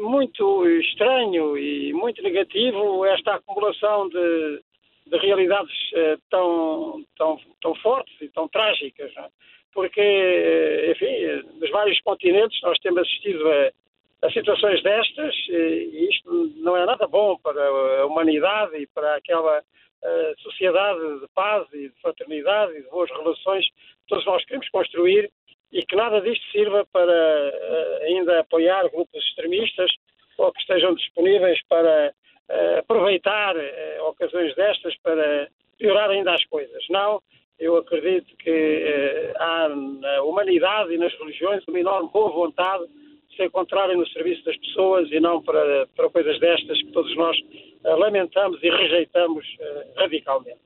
muito estranho e muito negativo esta acumulação de realidades tão fortes e tão trágicas, não é? Porque, enfim, nos vários continentes nós temos assistido a situações destas e isto não é nada bom para a humanidade e para aquela sociedade de paz e de fraternidade e de boas relações que todos nós queremos construir, e que nada disto sirva para ainda apoiar grupos extremistas ou que estejam disponíveis para aproveitar ocasiões destas para piorar ainda as coisas. Não, eu acredito que há na humanidade e nas religiões uma enorme boa vontade de se encontrarem no serviço das pessoas e não para coisas destas que todos nós lamentamos e rejeitamos radicalmente.